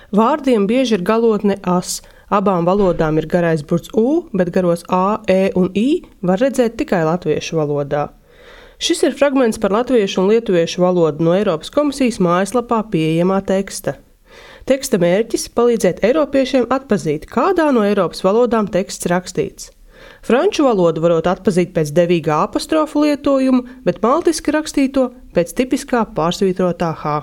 Vārdiem bieži ir galotne as. Abām valodām ir garais burts U, bet garos A, E un I var redzēt tikai latviešu valodā. Šis ir fragments par latviešu un lietuviešu valodu no Eiropas komisijas mājaslapā pieejamā teksta. Teksta mērķis – palīdzēt eiropiešiem atpazīt, kādā no Eiropas valodām teksts rakstīts. Franču valodu varot atpazīt pēc devīgā apostrofu lietojuma, bet maltiski rakstīto pēc tipiskā pārsvītrotā H.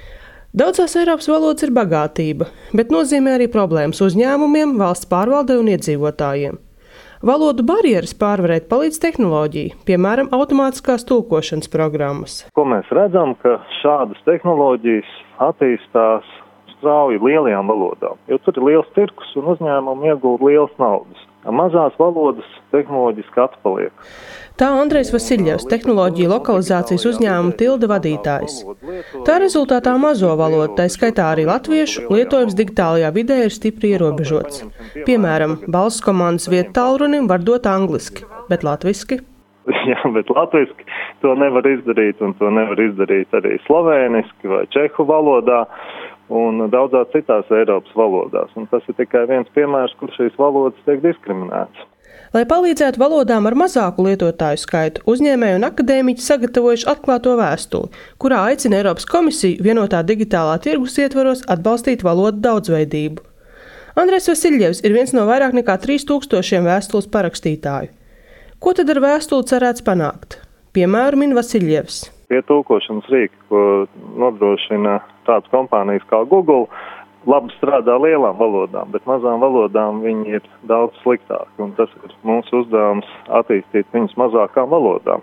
Daudzās Eiropas valodas ir bagātība, bet nozīmē arī problēmas uzņēmumiem, valsts pārvaldei un iedzīvotājiem. Valodu barjeras pārvarēt palīdz tehnoloģija, piemēram, automātiskās tulkošanas programmas. Ko mēs redzam, ka šādas tehnoloģijas attīstās strauji lielajām valodām, jo tur ir liels tirgus un uzņēmumi iegūda lielas naudas. Mazās valodas tehnoloģiski atpaliek. Tā Andrejs Vasiļjevs, tehnoloģiju lokalizācijas uzņēmuma Tilde vadītājs. Tā rezultātā mazo valodu, tā skaitā arī latviešu, lietojums digitālajā vidē ir stipri ierobežots. Piemēram, balss komandas vietu tālrunim var dot angliski, bet latviski? Jā, bet latviski to nevar izdarīt, un to nevar izdarīt arī slovēniski vai čehu valodā un daudzās citās Eiropas valodās. Un tas ir tikai viens piemērs, kur šīs valodas tiek diskriminētas. Lai palīdzētu valodām ar mazāku lietotāju skaitu, uzņēmēji un akadēmiķi sagatavojuši atklāto vēstuli, kurā aicina Eiropas komisiju vienotā digitālā tirgus ietvaros atbalstīt valodu daudzveidību. Andrejs Vasiļjevs ir viens no vairāk nekā 3000 vēstules parakstītāju. Ko tad ar vēstuli cerēts panākt? Piemēru min Vasiļjevs. Tie tulkošanas rīki, ko nodrošina tādas kompānijas kā Google, labi strādā lielām valodām, bet mazām valodām viņi ir daudz sliktāki. Un tas ir mūsu uzdevums attīstīt viņus mazākām valodām.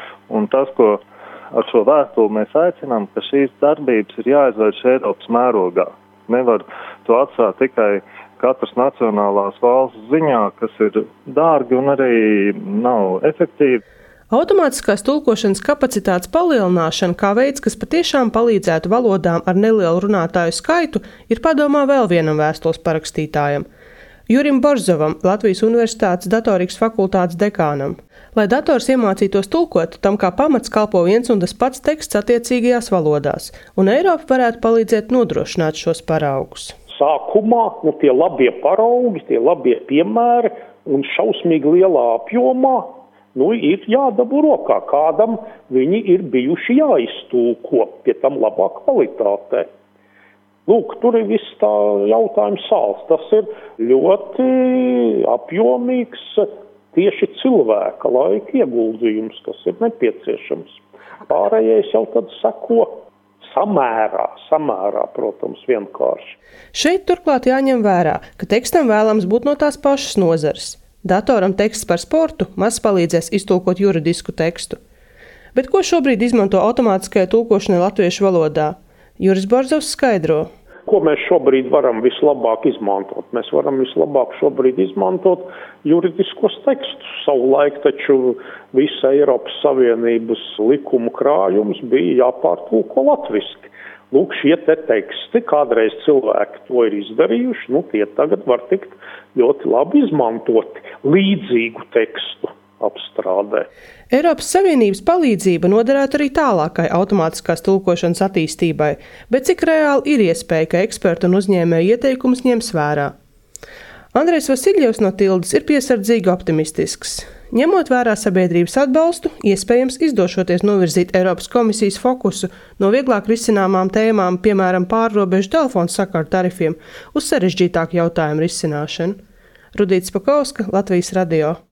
Un tas, ko ar šo vēstuli mēs aicinām, ka šīs darbības ir jāizvērš Eiropas mērogā. Nevar to atstāt tikai katras nacionālās valsts ziņā, kas ir dārgi un arī nav efektīvi. Automātiskās tulkošanas kapacitātes palielināšana kā veids, kas patiešām palīdzētu valodām ar nelielu runātāju skaitu, ir padomā vēl vienam vēstules parakstītājam – Jurim Borzovam, Latvijas Universitātes datorikas fakultātes dekānam. Lai dators iemācītos tulkot, tam kā pamats kalpo viens un tas pats teksts attiecīgajās valodās, un Eiropa varētu palīdzēt nodrošināt šos paraugus. Sākumā tie labie paraugi, tie labie piemēri un šausmīgi lielā apjomā ir jādabū rokā, kādam viņi ir bijuši jāiztulko, pie tam labā kvalitātē. Lūk, tur ir viss tā jautājums sāls. Tas ir ļoti apjomīgs tieši cilvēka laika ieguldījums, kas ir nepieciešams. Pārējais jau tad seko samērā, protams, vienkārši. Šeit turklāt jāņem vērā, ka tekstam vēlams būt no tās pašas nozares. Datoram teksts par sportu maz palīdzēs iztulkot juridisku tekstu. Bet ko šobrīd izmanto automātiskajai tulkošanai latviešu valodā? Juris Borzovs skaidro. Ko mēs šobrīd varam vislabāk izmantot? Mēs varam vislabāk šobrīd izmantot juridiskos tekstus. Savulaik taču visa Eiropas Savienības likumu krājums bija jāpārtulko latviski. Lūk, šie te teksti, kādreiz cilvēki to ir izdarījuši, tie tagad var tikt ļoti labi izmantoti līdzīgu tekstu apstrādē. Eiropas Savienības palīdzība noderētu arī tālākai automātiskās tulkošanas attīstībai, bet cik reāli ir iespēja, ka ekspertu un uzņēmēju ieteikumus ņems vērā? Andrejs Vasiļjevs no Tildes ir piesardzīgi optimistisks. Ņemot vērā sabiedrības atbalstu, iespējams izdošoties novirzīt Eiropas komisijas fokusu no vieglāk risināmām tēmām, piemēram, pārrobežu telefonu sakaru tarifiem, uz sarežģītāku jautājumu risināšanu. Rudīta Spakauska, Latvijas radio.